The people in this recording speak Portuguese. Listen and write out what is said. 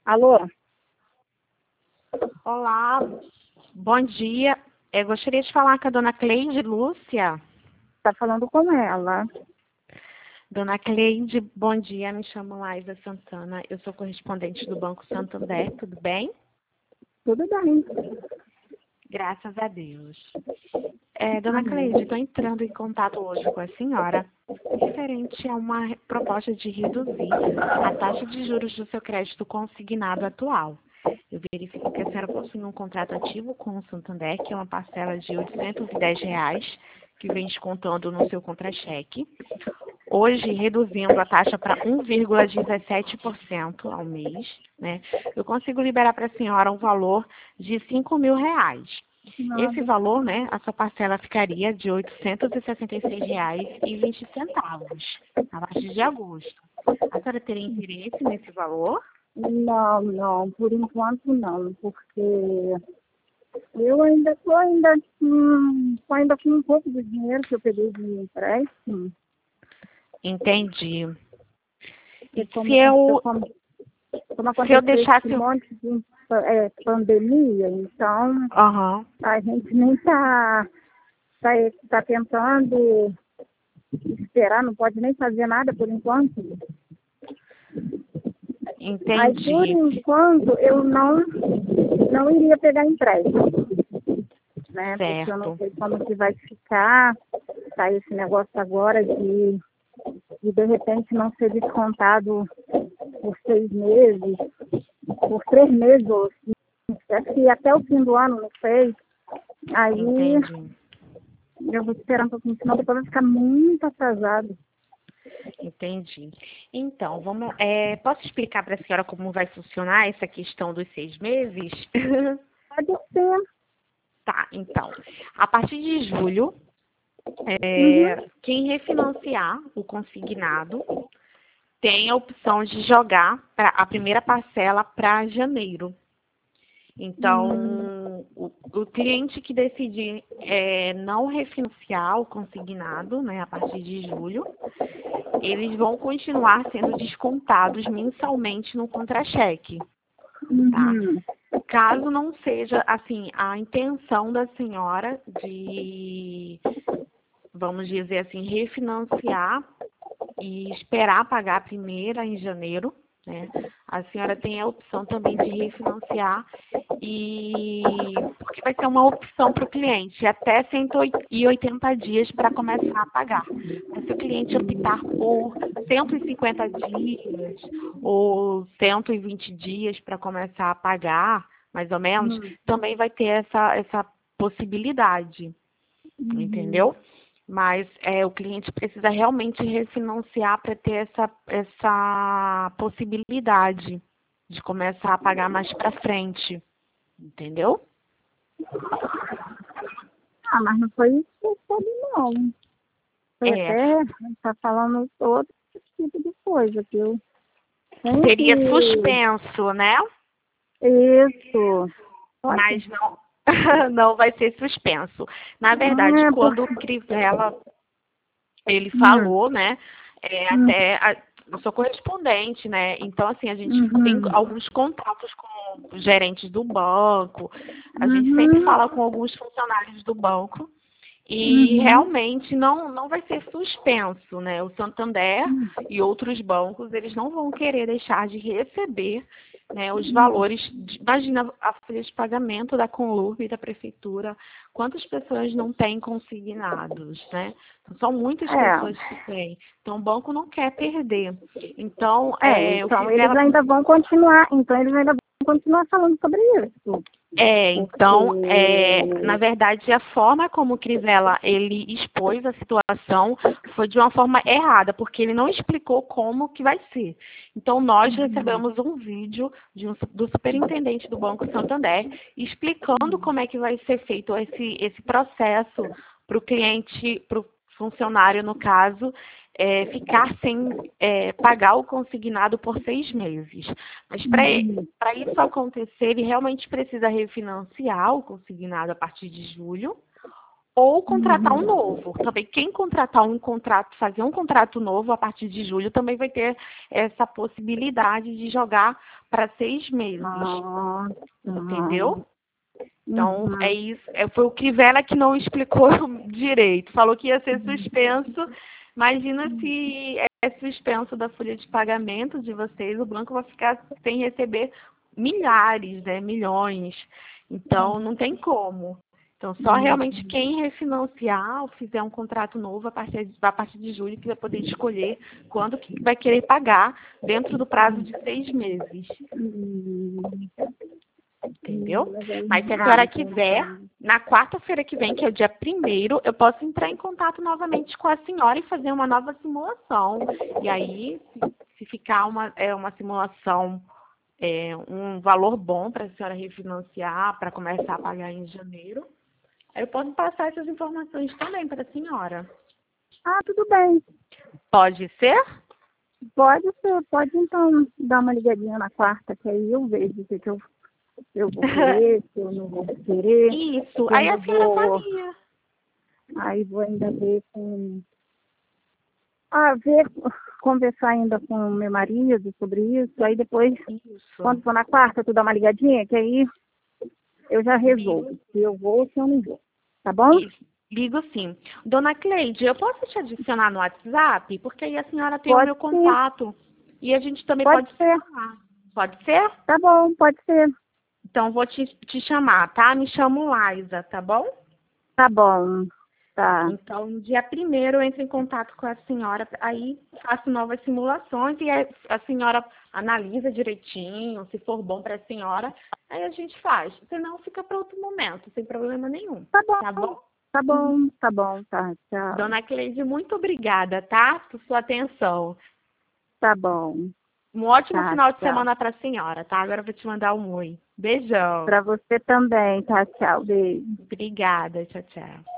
Alô? Olá, bom dia. Eu gostaria de falar com a dona Cleide Lúcia. Tá falando com ela. Dona Cleide, bom dia. Me chamo Laísa Santana. Eu sou correspondente do Banco Santander. Tudo bem? Tudo bem. Graças a Deus. Dona Cleide, estou entrando em contato hoje com a senhora referente a uma proposta de reduzir a taxa de juros do seu crédito consignado atual. Eu verifico que a senhora possui um contrato ativo com o Santander, que é uma parcela de R$ 810, que vem descontando no seu contra-cheque. Hoje, reduzindo a taxa para 1,17% ao mês, né? Eu consigo liberar para a senhora um valor de R$ 5.000. Esse valor, né, a sua parcela ficaria de R$ 866,20 a partir de agosto. A senhora teria interesse nesse valor? Não, por enquanto não, porque eu ainda tô com um pouco de dinheiro que eu peguei de empréstimo. Entendi. E Como se eu aconteceu deixasse... esse monte de pandemia, então Aham. a gente nem tá tentando esperar, não pode nem fazer nada por enquanto. Aí, por Entendi. enquanto, eu não iria pegar empréstimo, né? Porque eu não Certo. sei como que vai ficar, tá esse negócio agora de repente não ser descontado por 6 meses, por 3 meses, ou se até o fim do ano, não sei. Aí Entendi. eu vou esperar um pouquinho, senão depois vai ficar muito atrasado. Entendi. Então, posso explicar para a senhora como vai funcionar essa questão dos 6 meses? Pode ser. Tá, então. A partir de julho, quem refinanciar o consignado tem a opção de jogar a primeira parcela para janeiro. Então, o cliente que decidir não refinanciar o consignado, né, a partir de julho, eles vão continuar sendo descontados mensalmente no contra-cheque, tá? Caso não seja, assim, a intenção da senhora de, vamos dizer assim, refinanciar e esperar pagar a primeira em janeiro, né? A senhora tem a opção também de refinanciar porque vai ser uma opção para o cliente, até 180 dias para começar a pagar. Mas se o cliente optar por 150 dias ou 120 dias para começar a pagar, mais ou menos, também vai ter essa possibilidade, entendeu? Mas o cliente precisa realmente refinanciar para ter essa possibilidade de começar a pagar mais para frente, entendeu? Mas não foi isso que eu soube, não. Foi até, tá falando outro tipo de coisa, que eu Seria sempre... suspenso, né? Isso. Mas não, não vai ser suspenso. Na verdade, quando o Crivella, ele falou, né? Eu sou correspondente, né? Então, assim, a gente tem alguns contatos com os gerentes do banco, a gente sempre fala com alguns funcionários do banco e realmente não vai ser suspenso, né? O Santander e outros bancos, eles não vão querer deixar de receber, né, os valores. Imagina a folha de pagamento da Conlurb e da Prefeitura, quantas pessoas não têm consignados, né? São muitas pessoas que têm. Então, o banco não quer perder. Então, eles ainda vão continuar, falando sobre isso. Na verdade, a forma como o Crivella, ele expôs a situação foi de uma forma errada, porque ele não explicou como que vai ser. Então, nós recebemos um vídeo do superintendente do Banco Santander explicando como é que vai ser feito esse processo para o cliente, para o funcionário, no caso, ficar sem pagar o consignado por 6 meses. Mas para isso acontecer, ele realmente precisa refinanciar o consignado a partir de julho, ou contratar um novo. Também quem contratar um contrato, fazer um contrato novo a partir de julho, também vai ter essa possibilidade de jogar para 6 meses. Entendeu? Então, é isso. Foi o Crivella que não explicou direito. Falou que ia ser suspenso. Imagina se é suspenso da folha de pagamento de vocês, o banco vai ficar sem receber milhares, né, milhões. Então, não tem como. Então, só realmente quem refinanciar ou fizer um contrato novo a partir de julho que vai poder escolher quando que vai querer pagar dentro do prazo de 6 meses. Entendeu? Mas se a senhora quiser, na quarta-feira que vem, que é o dia 1º, eu posso entrar em contato novamente com a senhora e fazer uma nova simulação. E aí, se ficar uma simulação, um valor bom para a senhora refinanciar, para começar a pagar em janeiro, aí eu posso passar essas informações também para a senhora. Ah, tudo bem. Pode ser? Pode ser. Pode, então, dar uma ligadinha na quarta, que aí eu vejo o que eu vou querer, se eu não vou querer. Isso. Aí a senhora sabia. Aí vou ainda ver conversar ainda com o meu marido sobre isso. Aí depois, quando for na quarta, tu dá uma ligadinha, que aí eu já resolvo se eu vou ou se eu não vou. Tá bom? Isso. Ligo sim. Dona Cleide, eu posso te adicionar no WhatsApp? Porque aí a senhora tem o meu contato. E a gente também pode falar. Pode ser? Tá bom, pode ser. Então, vou te chamar, tá? Me chamo Laisa, tá bom? Tá bom, tá. Então, no dia 1º eu entro em contato com a senhora, aí faço novas simulações e a senhora analisa direitinho, se for bom para a senhora, aí a gente faz. Senão fica para outro momento, sem problema nenhum. Tá bom. Tá bom? Tá bom, tá. Tchau. Dona Cleide, muito obrigada, tá? Por sua atenção. Tá bom. Um ótimo final de semana para a senhora, tá? Agora eu vou te mandar um oi. Beijão. Para você também, tá? Tchau, beijo. Obrigada, tchau, tchau.